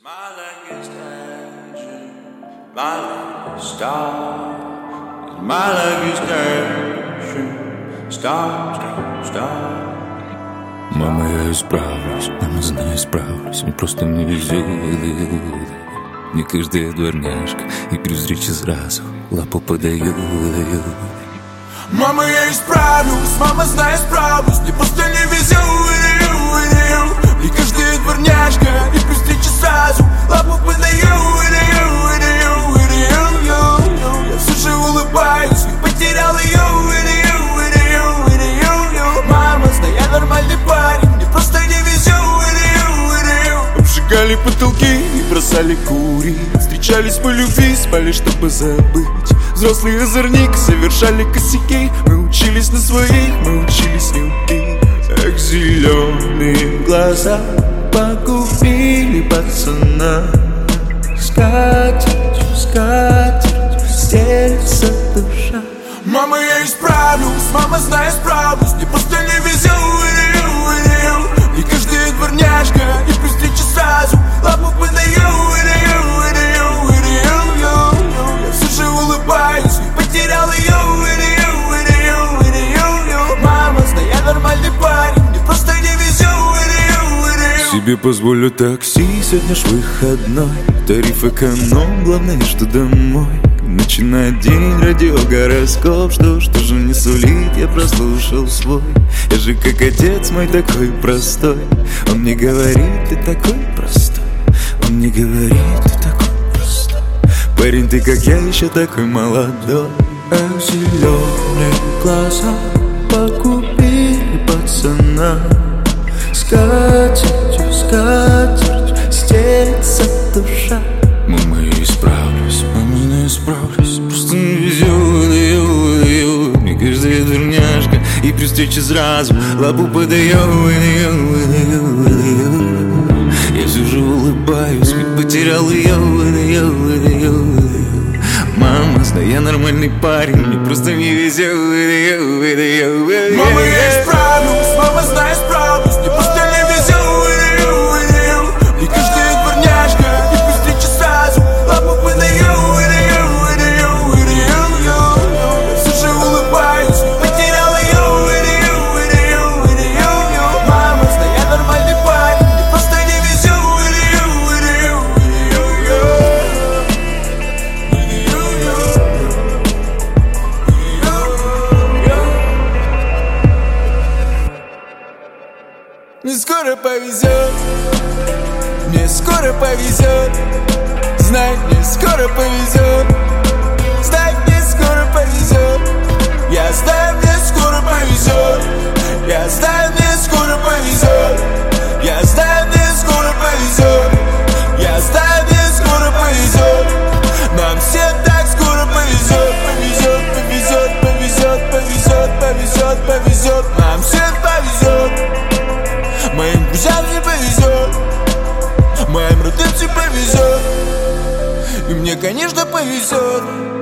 Мама, я исправлюсь, мама, знаю, справлюсь. Мне просто не везет. Не каждая дворняжка и при встрече сразу лапу подаю. Мама, я исправлюсь, мама, знаю, справлюсь. Мне просто не везет. Не каждая дворняжка и при встрече сразу лапу подаю. Я все же улыбаюсь, ведь потерял ее. Мама, знаю, я нормальный парень, мне просто не везет. Обжигали потолки и бросали курить. Встречались по любви, спали, чтобы забыть. Взрослый озорник, совершали косяки. Мы учились на своих, мы учились не убить. Эх, зеленые глаза погубили пацана. Скатертью, скатертью стелется душа. Мама, я исправлюсь, мама, знаю, справлюсь. Мне просто не везет. Не каждая дворняжка и при встрече сразу лапу подаю. Я все же улыбаюсь, ведь потерял ее. Мама, знаю, я нормальный парень, мне просто не везет. Себе позволю такси, сегодня ж выходной. Тариф эконом, главное, что домой. Начинает день, радиогороскоп. Что же не сулит, я прослушал свой. Я же как отец мой такой простой. Он мне говорит, ты такой простой. Он мне говорит, ты такой простой. Парень, ты как я, еще такой молодой. Эх, зеленые глаза погубили пацана. Скатертью, скатертью стелется душа. Мама, я исправлюсь, мама, знаю, справлюсь. Просто не везет. Мне каждая дурняшка и при встрече сразу лапу подаю. Я все же улыбаюсь, ведь потерял ее. Мама, знаю, я нормальный парень, мне просто не везет. Мама, я исправлюсь, мама, знаю, справлюсь. Мне просто не везет. Не каждая дворняжка и при встрече сразу лапу подаю. Я все же улыбаюсь, ведь потерял ее. Мама, знаю, я нормальный парень, мне просто не везет. Мне скоро повезет, мне скоро повезет. Знай, мне скоро повезет. Знай, мне скоро повезет. Я знаю, мне скоро повезет. Я знаю, мне скоро повезет. Я знаю, мне скоро повезет. Я знаю, мне скоро повезет. Нам всем так скоро повезет. Повезет, повезет, повезет, повезет, повезет, повезет. Нам всем повезет. Моим друзьям не повезет. Моим родным повезет. И мне, конечно, повезет.